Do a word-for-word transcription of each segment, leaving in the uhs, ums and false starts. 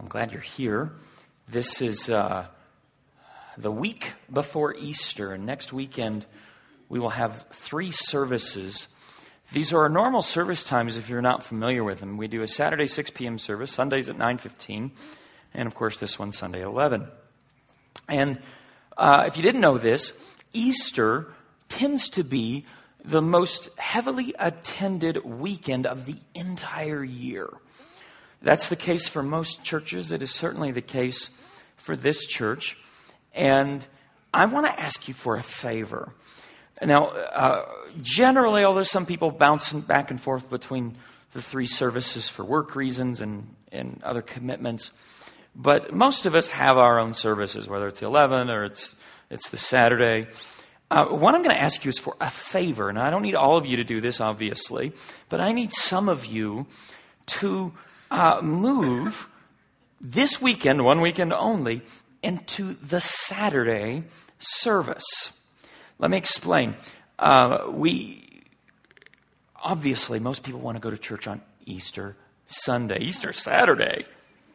I'm glad you're here. This is uh, the week before Easter, and next weekend we will have three services. These are our normal service times if you're not familiar with them. We do a Saturday six p.m. service, Sundays at nine fifteen, and of course this one Sunday at eleven. And uh, if you didn't know this, Easter tends to be the most heavily attended weekend of the entire year. That's the case for most churches. It is certainly the case for this church. And I want to ask you for a favor. Now, uh, generally, although some people bounce back and forth between the three services for work reasons and, and other commitments, but most of us have our own services, whether it's the eleven or it's it's the Saturday. Uh, what I'm going to ask you is for a favor. And I don't need all of you to do this, obviously, but I need some of you to uh, move this weekend, one weekend only, into the Saturday service. Let me explain. Uh, we, obviously, most people want to go to church on Easter Sunday, Easter Saturday.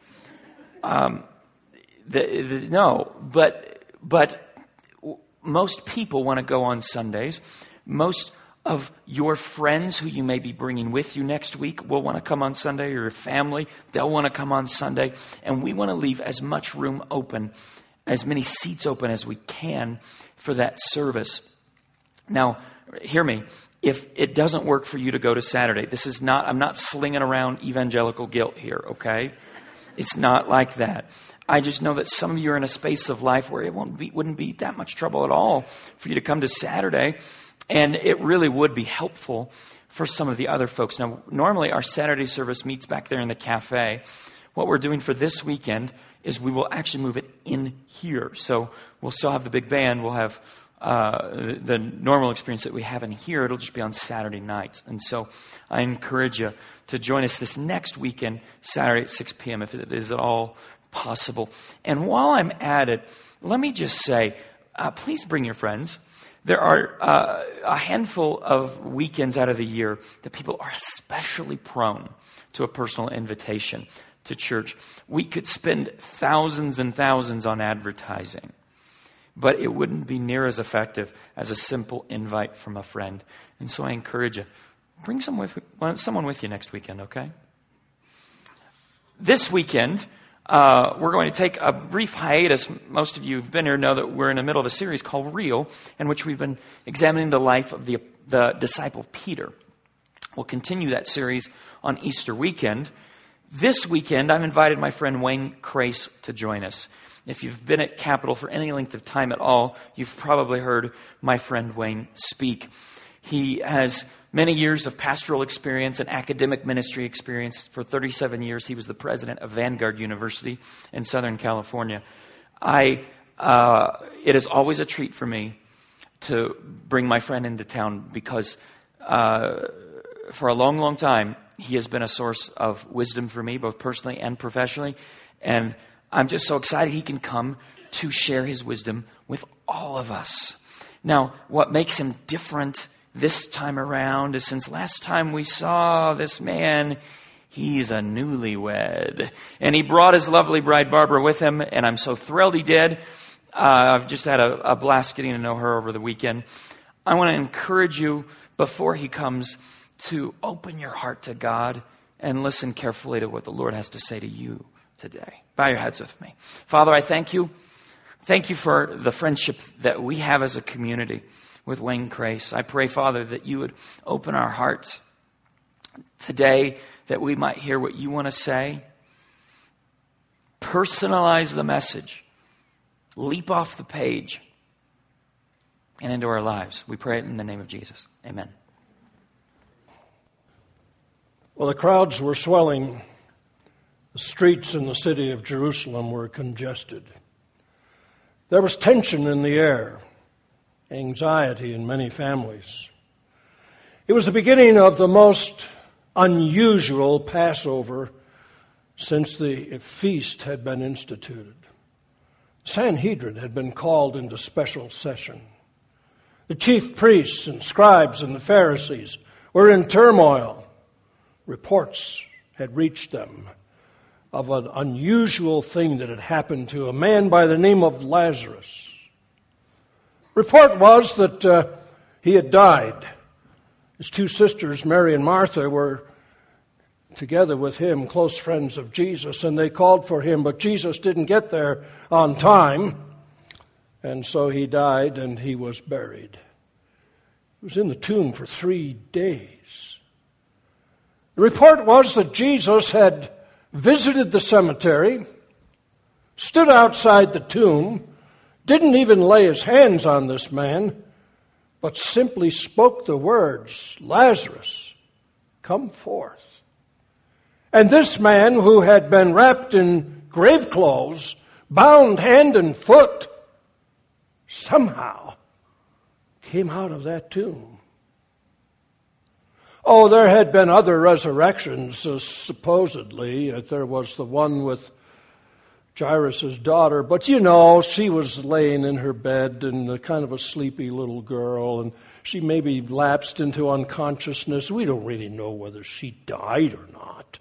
Um, the, the, no, but but most people want to go on Sundays. Most of your friends who you may be bringing with you next week will want to come on Sunday, or your family, they'll want to come on Sunday. And we want to leave as much room open, as many seats open as we can for that service. Now, hear me. If it doesn't work for you to go to Saturday, this is not, I'm not slinging around evangelical guilt here, okay? It's not like that. I just know that some of you are in a space of life where it won't be, wouldn't be that much trouble at all for you to come to Saturday. And it really would be helpful for some of the other folks. Now, normally our Saturday service meets back there in the cafe. What we're doing for this weekend is we will actually move it in here. So we'll still have the big band. We'll have uh, the, the normal experience that we have in here. It'll just be on Saturday nights. And so I encourage you to join us this next weekend, Saturday at six p.m., if it is at all possible. And while I'm at it, let me just say, uh, please bring your friends. There are uh, a handful of weekends out of the year that people are especially prone to a personal invitation to church. We could spend thousands and thousands on advertising, but it wouldn't be near as effective as a simple invite from a friend. And so I encourage you, bring someone with, someone with you next weekend, okay? This weekend, Uh, we're going to take a brief hiatus. Most of you who've been here know that we're in the middle of a series called Real, in which we've been examining the life of the, the disciple Peter. We'll continue that series on Easter weekend. This weekend, I've invited my friend Wayne Crace to join us. If you've been at Capitol for any length of time at all, you've probably heard my friend Wayne speak. He has many years of pastoral experience and academic ministry experience. For thirty-seven years, he was the president of Vanguard University in Southern California. I, uh, it is always a treat for me to bring my friend into town because uh, for a long, long time, he has been a source of wisdom for me, both personally and professionally. And I'm just so excited he can come to share his wisdom with all of us. Now, what makes him different this time around is, since last time we saw this man, he's a newlywed. And he brought his lovely bride Barbara with him, and I'm so thrilled he did. Uh, I've just had a, a blast getting to know her over the weekend. I want to encourage you, before he comes, to open your heart to God and listen carefully to what the Lord has to say to you today. Bow your heads with me. Father, I thank you. Thank you for the friendship that we have as a community with Wayne Crace. I pray, Father, that you would open our hearts today, that we might hear what you want to say. Personalize the message. Leap off the page and into our lives. We pray it in the name of Jesus. Amen. Well, the crowds were swelling. The streets in the city of Jerusalem were congested. There was tension in the air. Anxiety in many families. It was the beginning of the most unusual Passover since the feast had been instituted. Sanhedrin had been called into special session. The chief priests and scribes and the Pharisees were in turmoil. Reports had reached them of an unusual thing that had happened to a man by the name of Lazarus. Report was that uh, he had died. His two sisters, Mary and Martha, were together with him, close friends of Jesus, and they called for him, but Jesus didn't get there on time, and so he died and he was buried. He was in the tomb for three days. The report was that Jesus had visited the cemetery, stood outside the tomb, didn't even lay his hands on this man, but simply spoke the words, "Lazarus, come forth." And this man, who had been wrapped in grave clothes, bound hand and foot, somehow came out of that tomb. Oh, there had been other resurrections, uh, supposedly. Uh, there was the one with Jairus' daughter, but you know, she was laying in her bed and uh, kind of a sleepy little girl, and she maybe lapsed into unconsciousness. We don't really know whether she died or not.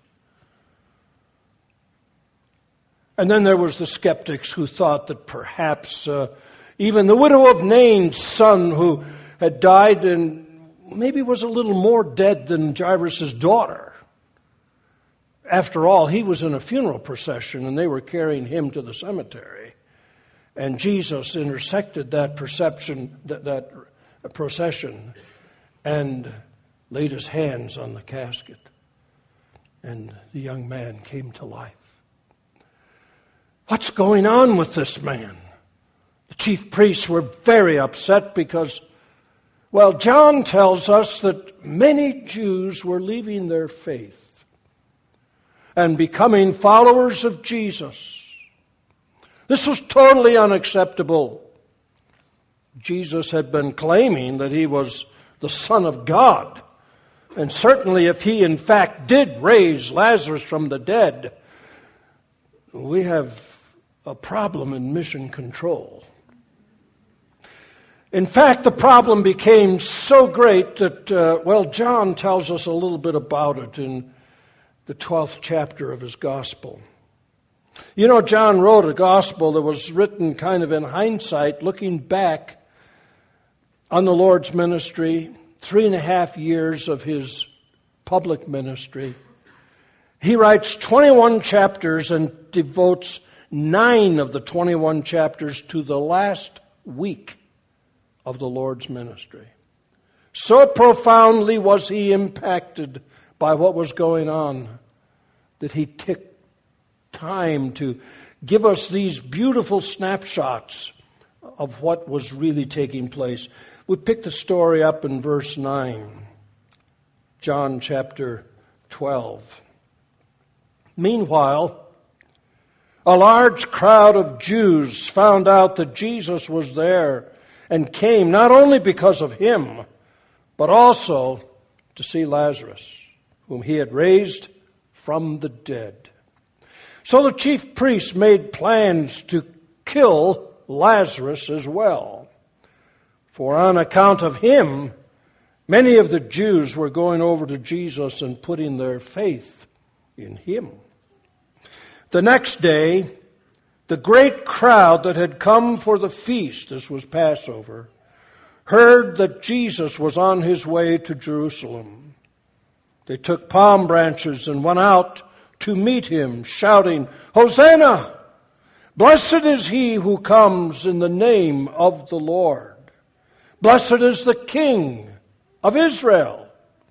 And then there was the skeptics who thought that perhaps uh, even the widow of Nain's son, who had died and maybe was a little more dead than Jairus' daughter. After all, he was in a funeral procession and they were carrying him to the cemetery. And Jesus intersected that perception, that, that procession, and laid his hands on the casket. And the young man came to life. What's going on with this man? The chief priests were very upset because, well, John tells us that many Jews were leaving their faith and becoming followers of Jesus. This was totally unacceptable. Jesus had been claiming that he was the Son of God. And certainly if he in fact did raise Lazarus from the dead, we have a problem in mission control. In fact, the problem became so great that, uh, well, John tells us a little bit about it in the twelfth chapter of his gospel. You know, John wrote a gospel that was written kind of in hindsight, looking back on the Lord's ministry, three and a half years of his public ministry. He writes twenty-one chapters and devotes nine of the twenty-one chapters to the last week of the Lord's ministry. So profoundly was he impacted by what was going on that he took time to give us these beautiful snapshots of what was really taking place. We pick the story up in verse nine, John chapter twelve. Meanwhile, a large crowd of Jews found out that Jesus was there and came not only because of him, but also to see Lazarus, whom he had raised from the dead. So the chief priests made plans to kill Lazarus as well. For on account of him, many of the Jews were going over to Jesus and putting their faith in him. The next day, the great crowd that had come for the feast, this was Passover, heard that Jesus was on his way to Jerusalem. They took palm branches and went out to meet him, shouting, "Hosanna! Blessed is he who comes in the name of the Lord. Blessed is the King of Israel."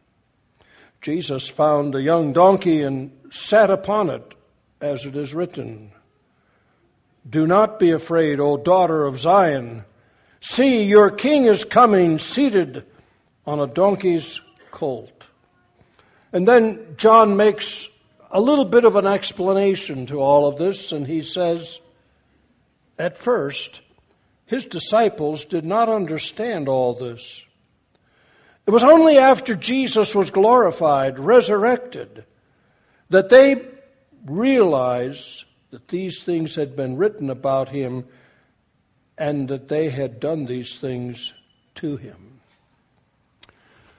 Jesus found a young donkey and sat upon it, as it is written, "Do not be afraid, O daughter of Zion. See, your king is coming, seated on a donkey's colt." And then John makes a little bit of an explanation to all of this, and he says, at first, his disciples did not understand all this. It was only after Jesus was glorified, resurrected, that they realized that these things had been written about him and that they had done these things to him.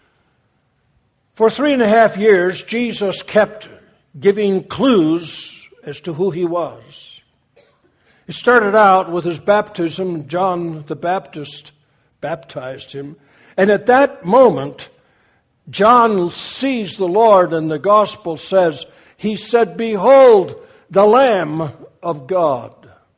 For three and a half years, Jesus kept giving clues as to who he was. It started out with his baptism. John the Baptist baptized him. And at that moment, John sees the Lord, and the gospel says, he said, "Behold, the Lamb of God."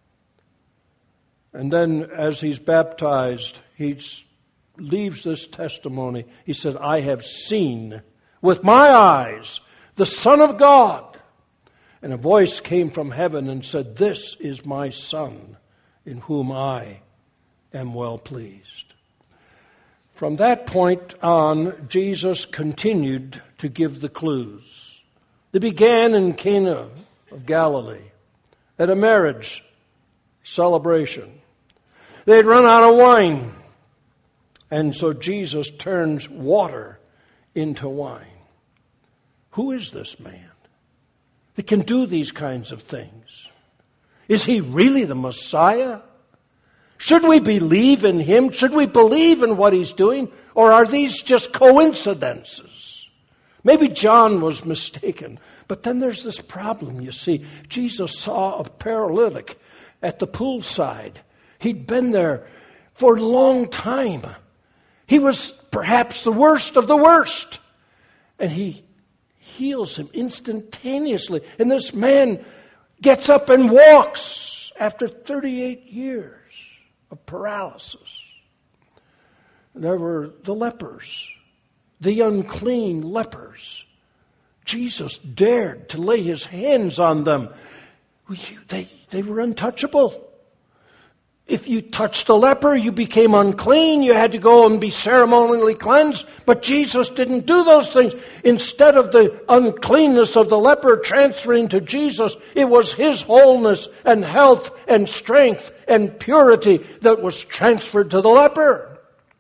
And then as he's baptized, he leaves this testimony. He said, "I have seen with my eyes the Son of God." And a voice came from heaven and said, "This is my Son, in whom I am well pleased." From that point on, Jesus continued to give the clues. They began in Cana of Galilee at a marriage celebration. They had run out of wine, and so Jesus turns water into wine. Who is this man that can do these kinds of things? Is he really the Messiah? Should we believe in him? Should we believe in what he's doing? Or are these just coincidences? Maybe John was mistaken. But then there's this problem, you see. Jesus saw a paralytic at the poolside. He'd been there for a long time. He was perhaps the worst of the worst. And he heals him instantaneously. And this man gets up and walks after thirty-eight years of paralysis. There were the lepers, the unclean lepers. Jesus dared to lay his hands on them. They, they were untouchable. If you touched a leper, you became unclean. You had to go and be ceremonially cleansed. But Jesus didn't do those things. Instead of the uncleanness of the leper transferring to Jesus, it was his wholeness and health and strength and purity that was transferred to the leper.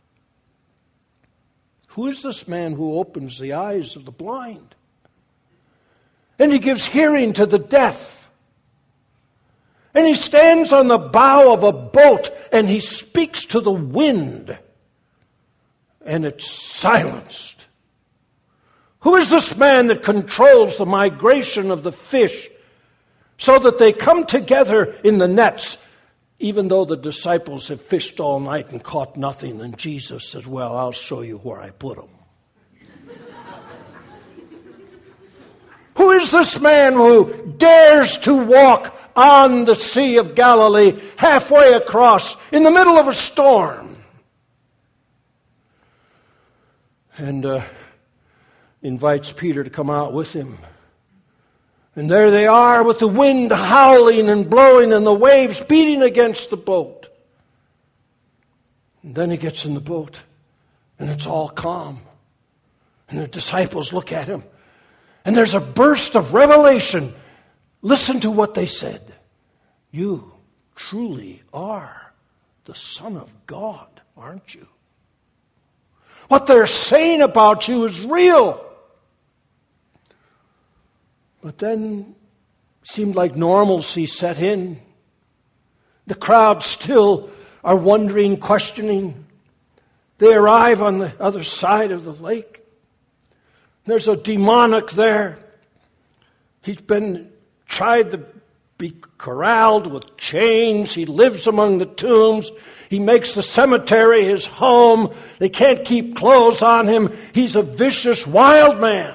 Who is this man who opens the eyes of the blind? And he gives hearing to the deaf. And he stands on the bow of a boat and he speaks to the wind. And it's silenced. Who is this man that controls the migration of the fish so that they come together in the nets, even though the disciples have fished all night and caught nothing? And Jesus says, "Well, I'll show you where I put them." Who is this man who dares to walk on the Sea of Galilee, halfway across, in the middle of a storm? And uh, invites Peter to come out with him. And there they are with the wind howling and blowing and the waves beating against the boat. And then he gets in the boat and it's all calm. And the disciples look at him and there's a burst of revelation. Listen to what they said. "You truly are the Son of God, aren't you? What they're saying about you is real." But then it seemed like normalcy set in. The crowd still are wondering, questioning. They arrive on the other side of the lake. There's a demonic there. He's been tried to be corralled with chains. He lives among the tombs. He makes the cemetery his home. They can't keep clothes on him. He's a vicious, wild man.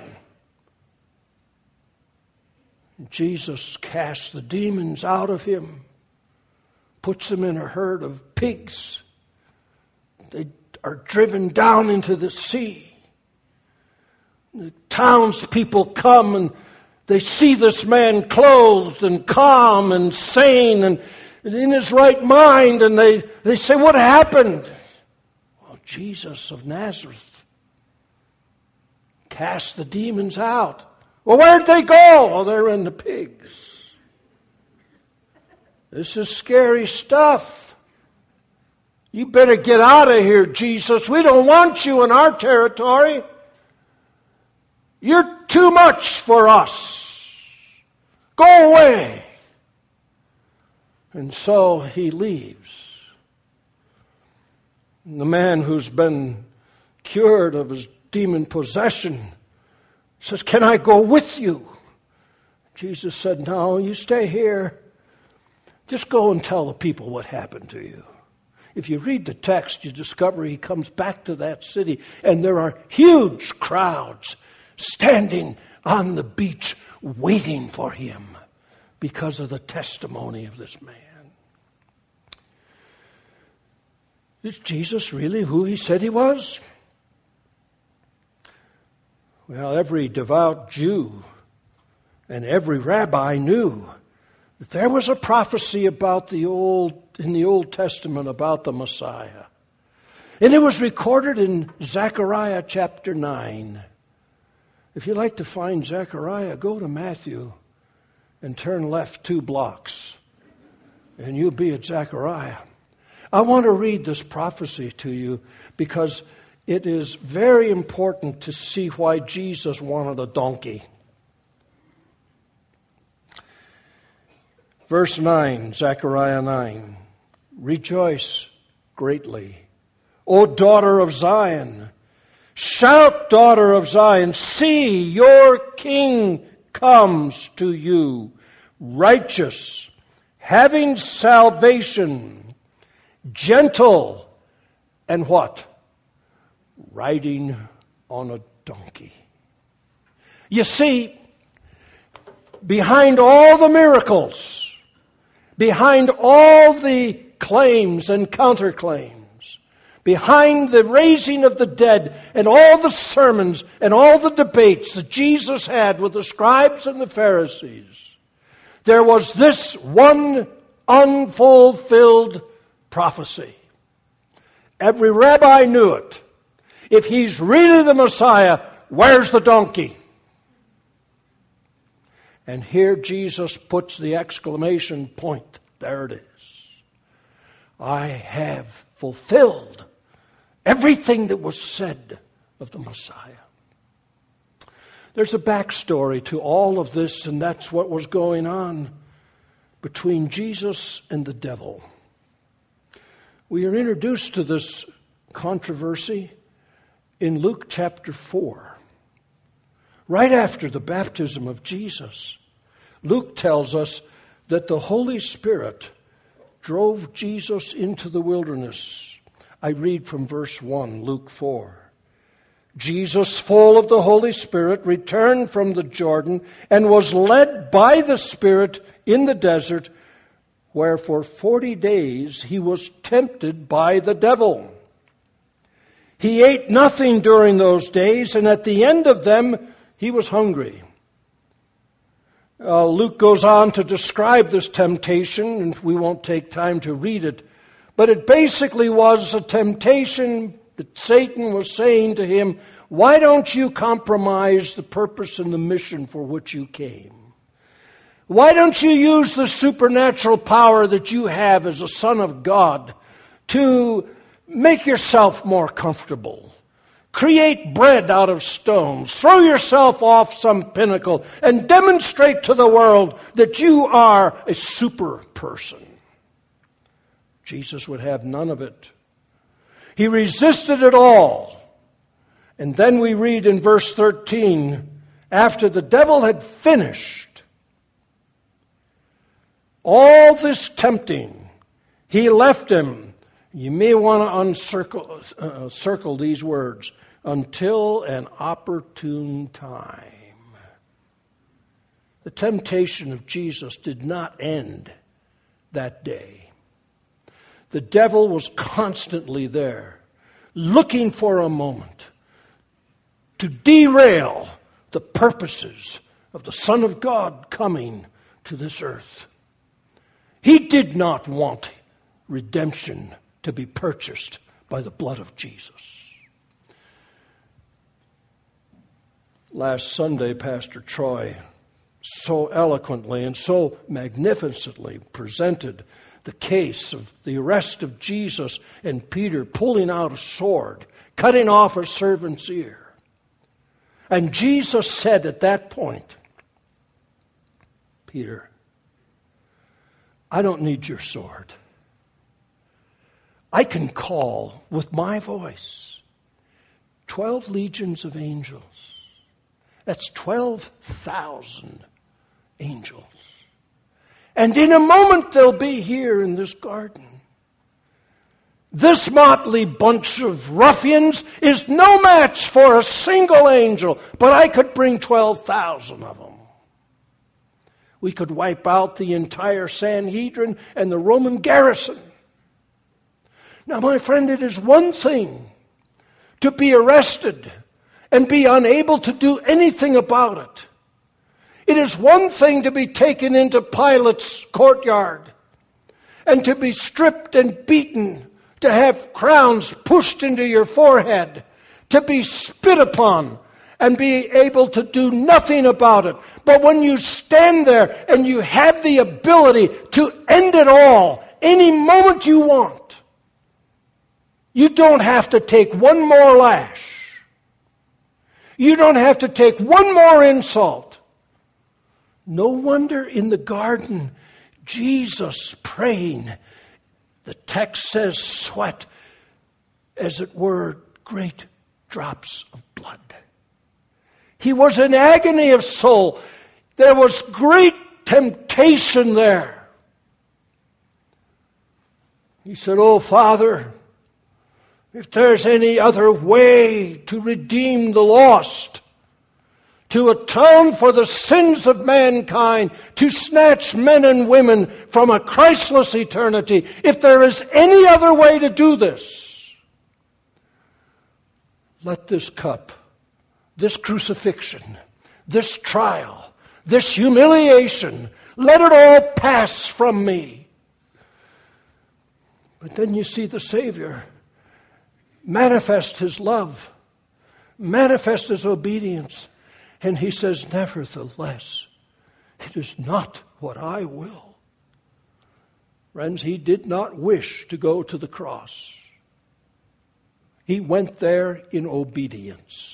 Jesus casts the demons out of him, puts them in a herd of pigs. They are driven down into the sea. The townspeople come and they see this man clothed and calm and sane and in his right mind, and they, they say, "What happened?" Well, Jesus of Nazareth cast the demons out. Well, where'd they go? Well, they're in the pigs. This is scary stuff. You better get out of here, Jesus. We don't want you in our territory. You're too much for us. Go away. And so he leaves. And the man who's been cured of his demon possession says, "Can I go with you?" Jesus said, no, you stay here. Just go and tell the people what happened to you. If you read the text, you discover he comes back to that city, and there are huge crowds standing on the beach waiting for him because of the testimony of this man. Is Jesus really who he said he was? Well, every devout Jew and every rabbi knew that there was a prophecy about the old in the Old Testament about the Messiah. And it was recorded in Zechariah chapter nine. If you'd like to find Zechariah, go to Matthew and turn left two blocks, and you'll be at Zechariah. I want to read this prophecy to you because it is very important to see why Jesus wanted a donkey. Verse nine, Zechariah nine. Rejoice greatly, O daughter of Zion. Shout, daughter of Zion. See, your king comes to you, righteous, having salvation, gentle, and what? Riding on a donkey. You see, behind all the miracles, behind all the claims and counterclaims, behind the raising of the dead and all the sermons and all the debates that Jesus had with the scribes and the Pharisees, there was this one unfulfilled prophecy. Every rabbi knew it. If he's really the Messiah, where's the donkey? And here Jesus puts the exclamation point. There it is. I have fulfilled everything that was said of the Messiah. There's a backstory to all of this, and that's what was going on between Jesus and the devil. We are introduced to this controversy in Luke chapter four. Right after the baptism of Jesus, Luke tells us that the Holy Spirit drove Jesus into the wilderness. I read from verse one, Luke four. Jesus, full of the Holy Spirit, returned from the Jordan and was led by the Spirit in the desert, where for forty days he was tempted by the devil. He ate nothing during those days, and at the end of them, he was hungry. Uh, Luke goes on to describe this temptation, and we won't take time to read it. But it basically was a temptation that Satan was saying to him, why don't you compromise the purpose and the mission for which you came? Why don't you use the supernatural power that you have as a son of God to make yourself more comfortable? Create bread out of stones. Throw yourself off some pinnacle and demonstrate to the world that you are a super person. Jesus would have none of it. He resisted it all. And then we read in verse thirteen, after the devil had finished all this tempting, he left him. You may want to uncircle, uh, circle these words. Until an opportune time. The temptation of Jesus did not end that day. The devil was constantly there, looking for a moment to derail the purposes of the Son of God coming to this earth. He did not want redemption to be purchased by the blood of Jesus. Last Sunday, Pastor Troy so eloquently and so magnificently presented the case of the arrest of Jesus and Peter pulling out a sword, cutting off a servant's ear. And Jesus said at that point, Peter, I don't need your sword. I can call with my voice twelve legions of angels. That's twelve thousand angels. And in a moment they'll be here in this garden. This motley bunch of ruffians is no match for a single angel, but I could bring twelve thousand of them. We could wipe out the entire Sanhedrin and the Roman garrison. Now, my friend, it is one thing to be arrested and be unable to do anything about it. It is one thing to be taken into Pilate's courtyard and to be stripped and beaten, to have crowns pushed into your forehead, to be spit upon and be able to do nothing about it. But when you stand there and you have the ability to end it all any moment you want, you don't have to take one more lash. You don't have to take one more insult. No wonder in the garden, Jesus praying, the text says sweat, as it were, great drops of blood. He was in agony of soul. There was great temptation there. He said, "Oh, Father, if there's any other way to redeem the lost, to atone for the sins of mankind, to snatch men and women from a Christless eternity, if there is any other way to do this, let this cup, this crucifixion, this trial, this humiliation, let it all pass from me." But then you see the Savior manifest his love, manifest his obedience. And he says, "Nevertheless, it is not what I will." Friends, he did not wish to go to the cross. He went there in obedience.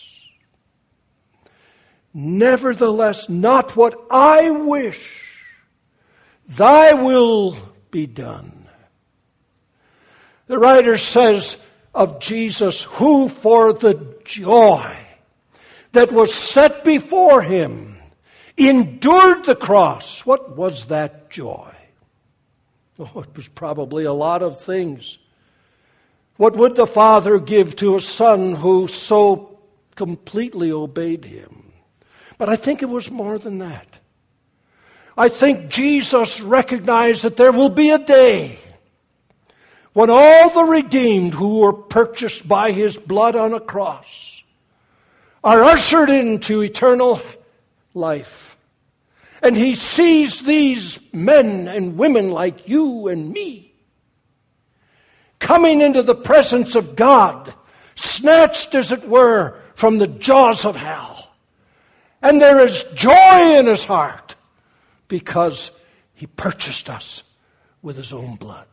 "Nevertheless, not what I wish, thy will be done." The writer says of Jesus, who for the joy that was set before him endured the cross. What was that joy? Oh, it was probably a lot of things. What would the Father give to a son who so completely obeyed him? But I think it was more than that. I think Jesus recognized that there will be a day when all the redeemed who were purchased by his blood on a cross are ushered into eternal life. And he sees these men and women like you and me coming into the presence of God, snatched, as it were, from the jaws of hell. And there is joy in his heart because he purchased us with his own blood.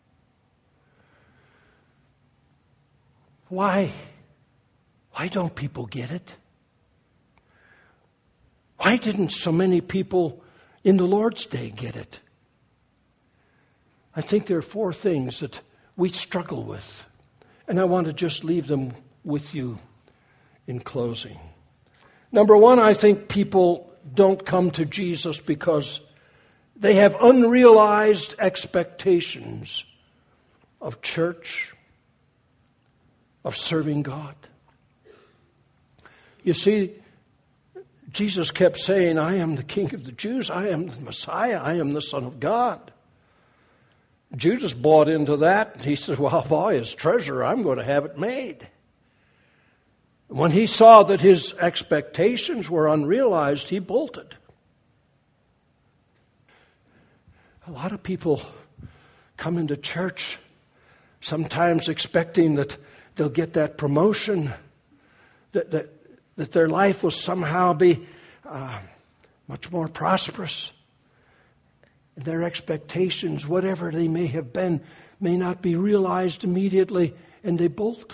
Why? Why don't people get it? Why didn't so many people in the Lord's day get it? I think there are four things that we struggle with, and I want to just leave them with you in closing. Number one, I think people don't come to Jesus because they have unrealized expectations of church, of serving God. You see, Jesus kept saying, "I am the King of the Jews. I am the Messiah. I am the Son of God." Judas bought into that. He said, "Well, I'll buy his treasure. I'm going to have it made." When he saw that his expectations were unrealized, he bolted. A lot of people come into church sometimes expecting that they'll get that promotion, that, that that their life will somehow be uh, much more prosperous. Their expectations, whatever they may have been, may not be realized immediately, and they bolt.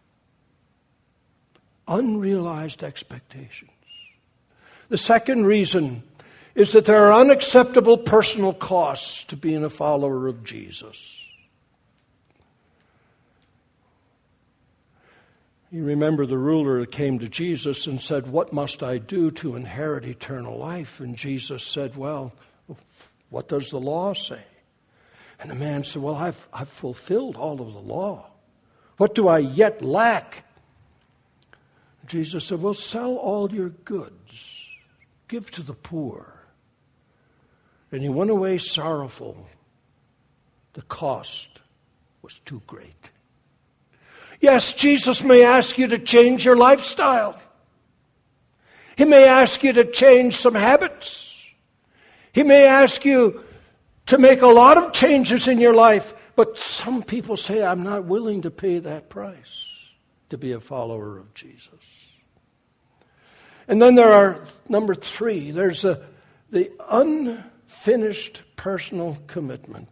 Unrealized expectations. The second reason is that there are unacceptable personal costs to being a follower of Jesus. You remember the ruler came to Jesus and said, "What must I do to inherit eternal life?" And Jesus said, "Well, what does the law say?" And the man said, "Well, I've, I've fulfilled all of the law. What do I yet lack?" Jesus said, "Well, sell all your goods. Give to the poor." And he went away sorrowful. The cost was too great. Yes, Jesus may ask you to change your lifestyle. He may ask you to change some habits. He may ask you to make a lot of changes in your life. But some people say, "I'm not willing to pay that price to be a follower of Jesus." And then there are, number three, there's a, the unfinished personal commitment.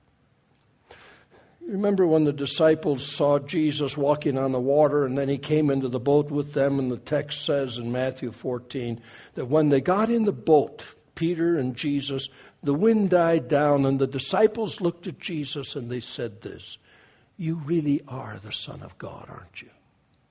Remember when the disciples saw Jesus walking on the water and then he came into the boat with them, and the text says in Matthew fourteen that when they got in the boat, Peter and Jesus, the wind died down and the disciples looked at Jesus and they said this, "You really are the Son of God, aren't you?"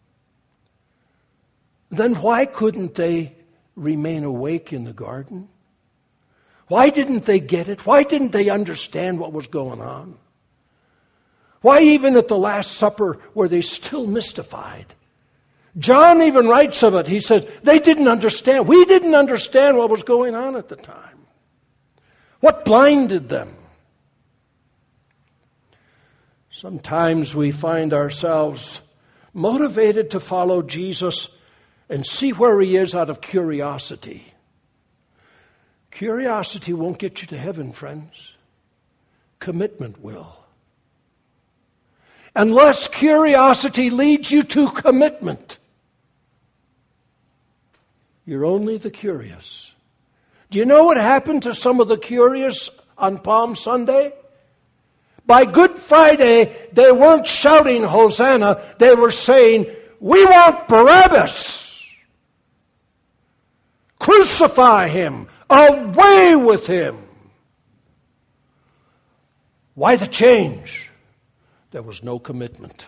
Then why couldn't they remain awake in the garden? Why didn't they get it? Why didn't they understand what was going on? Why even at the Last Supper were they still mystified? John even writes of it. He says, they didn't understand. We didn't understand what was going on at the time. What blinded them? Sometimes we find ourselves motivated to follow Jesus and see where he is out of curiosity. Curiosity won't get you to heaven, friends. Commitment will. Unless curiosity leads you to commitment, you're only the curious. Do you know what happened to some of the curious on Palm Sunday? By Good Friday, they weren't shouting Hosanna. They were saying, "We want Barabbas. Crucify him. Away with him." Why the change? There was no commitment.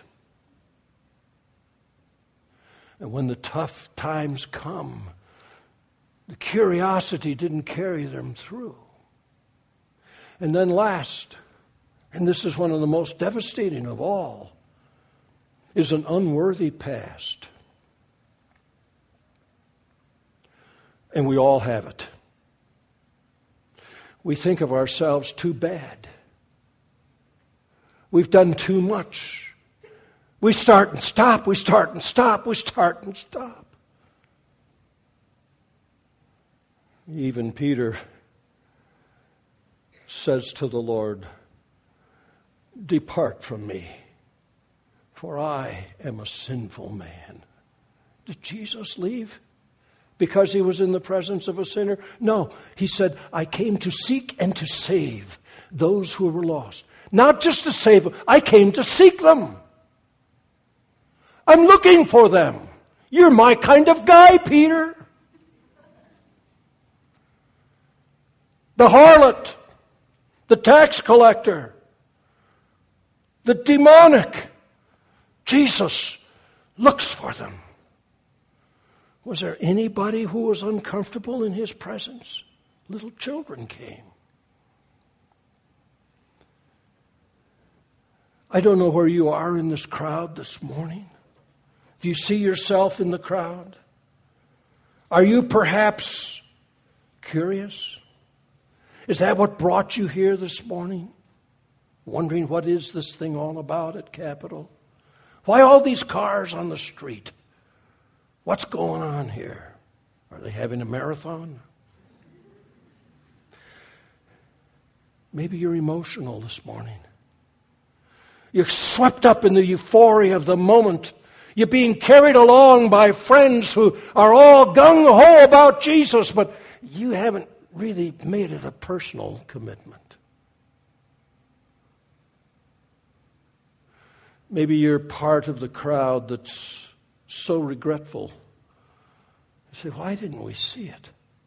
And when the tough times come, the curiosity didn't carry them through. And then last, and this is one of the most devastating of all, is an unworthy past. And we all have it. We think of ourselves too bad. We've done too much. We start and stop, we start and stop, we start and stop. Even Peter says to the Lord, "Depart from me, for I am a sinful man." Did Jesus leave because he was in the presence of a sinner? No, he said, "I came to seek and to save those who were lost." Not just to save them, I came to seek them. I'm looking for them. You're my kind of guy, Peter. The harlot, the tax collector, the demonic. Jesus looks for them. Was there anybody who was uncomfortable in his presence? Little children came. I don't know where you are in this crowd this morning. Do you see yourself in the crowd? Are you perhaps curious? Is that what brought you here this morning? Wondering what is this thing all about at Capitol? Why all these cars on the street? What's going on here? Are they having a marathon? Maybe you're emotional this morning. You're swept up in the euphoria of the moment. You're being carried along by friends who are all gung-ho about Jesus, but you haven't really made it a personal commitment. Maybe you're part of the crowd that's so regretful. You say, "Why didn't we see it?"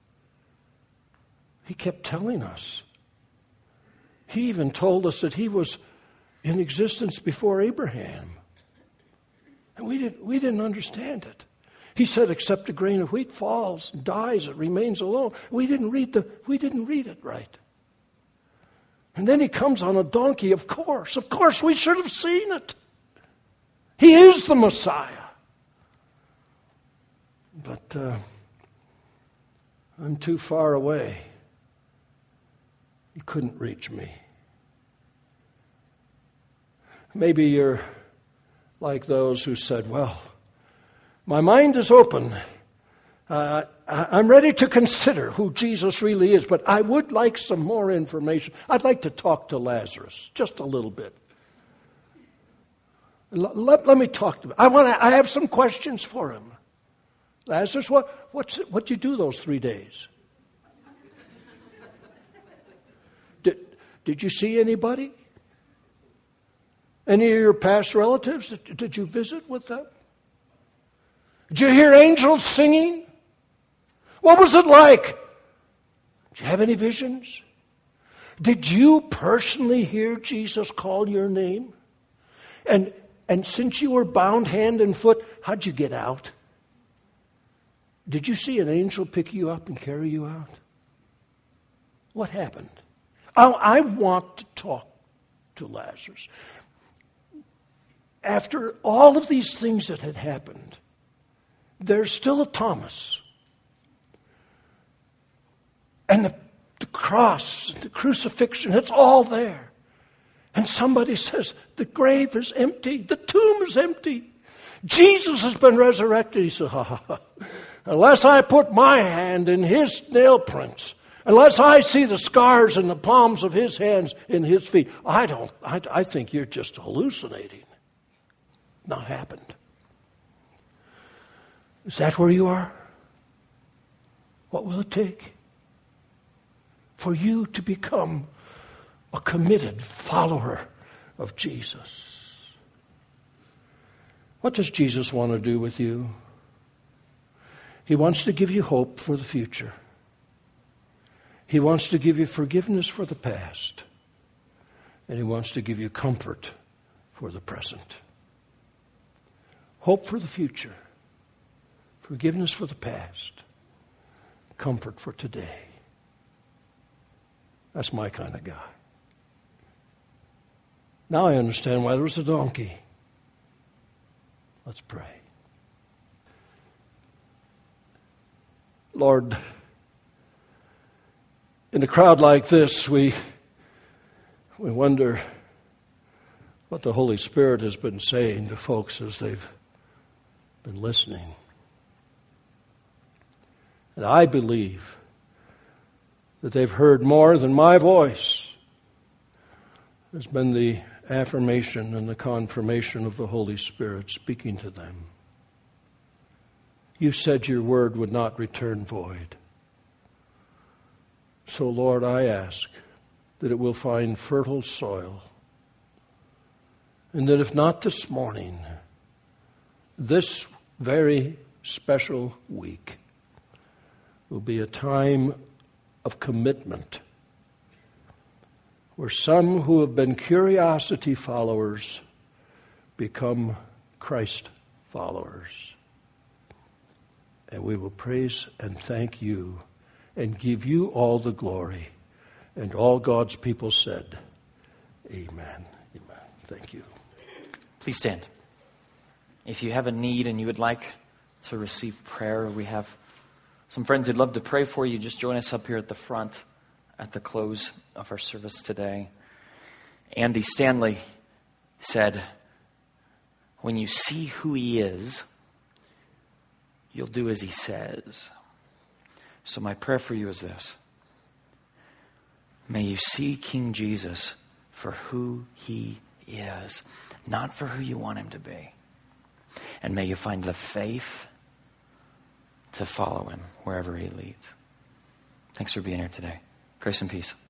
He kept telling us. He even told us that he was in existence before Abraham. And we didn't, we didn't understand it. He said, except a grain of wheat falls and dies, it remains alone. We didn't read the, we didn't read it right. And then he comes on a donkey, of course. Of course, we should have seen it. He is the Messiah. But uh, I'm too far away. He couldn't reach me. Maybe you're like those who said, well, my mind is open. Uh, I'm ready to consider who Jesus really is, but I would like some more information. I'd like to talk to Lazarus just a little bit. Let, let, let me talk to him. I want. I have some questions for him. Lazarus, what what's what'd you do those three days? Did did you see anybody? Any of your past relatives? Did, did you visit with them? Did you hear angels singing? What was it like? Did you have any visions? Did you personally hear Jesus call your name? And and since you were bound hand and foot, how'd you get out? Did you see an angel pick you up and carry you out? What happened? I, I want to talk to Lazarus. After all of these things that had happened, there's still a Thomas. And the, the cross, the crucifixion, it's all there. And somebody says, the grave is empty, the tomb is empty. Jesus has been resurrected. He says, ha, ha, ha. Unless I put my hand in his nail prints, unless I see the scars in the palms of his hands in his feet, I don't, I, I think you're just hallucinating. Not happened. Is that where you are? What will it take for you to become a committed follower of Jesus? What does Jesus want to do with you? He wants to give you hope for the future. He wants to give you forgiveness for the past. And he wants to give you comfort for the present. Hope for the future. Forgiveness for the past. Comfort for today. That's my kind of guy. Now I understand why there was a donkey. Let's pray. Lord, in a crowd like this, we we wonder what the Holy Spirit has been saying to folks as they've been listening. And I believe that they've heard more than my voice. There's been the affirmation and the confirmation of the Holy Spirit speaking to them. You said your word would not return void. So, Lord, I ask that it will find fertile soil, and that if not this morning, this very special week will be a time of commitment where some who have been curiosity followers become Christ followers. And we will praise and thank you and give you all the glory. And all God's people said, amen. Amen. Thank you. Please stand. If you have a need and you would like to receive prayer, we have some friends who'd love to pray for you. Just join us up here at the front at the close of our service today. Andy Stanley said, when you see who he is, you'll do as he says. So my prayer for you is this. May you see King Jesus for who he is, not for who you want him to be. And may you find the faith to follow him wherever he leads. Thanks for being here today. Grace and peace.